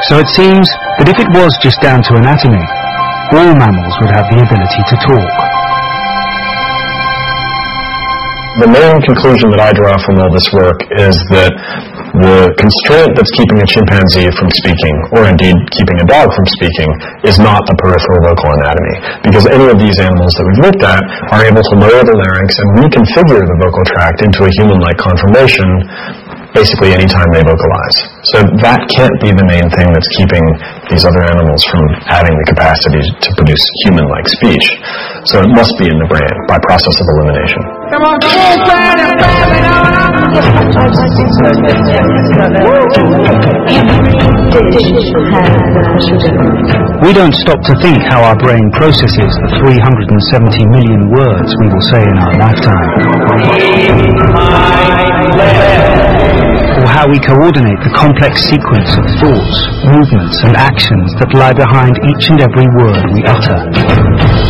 So it seems that if it was just down to anatomy, all mammals would have the ability to talk. The main conclusion that I draw from all this work is that the constraint that's keeping a chimpanzee from speaking, or indeed keeping a dog from speaking, is not the peripheral vocal anatomy. Because any of these animals that we've looked at are able to lower the larynx and reconfigure the vocal tract into a human-like conformation basically any time they vocalize. So that can't be the main thing that's keeping these other animals from having the capacity to produce human-like speech. So it must be in the brain by process of elimination. We don't stop to think how our brain processes the 370 million words we will say in our lifetime, or how we coordinate the complex sequence of thoughts, movements and actions that lie behind each and every word we utter.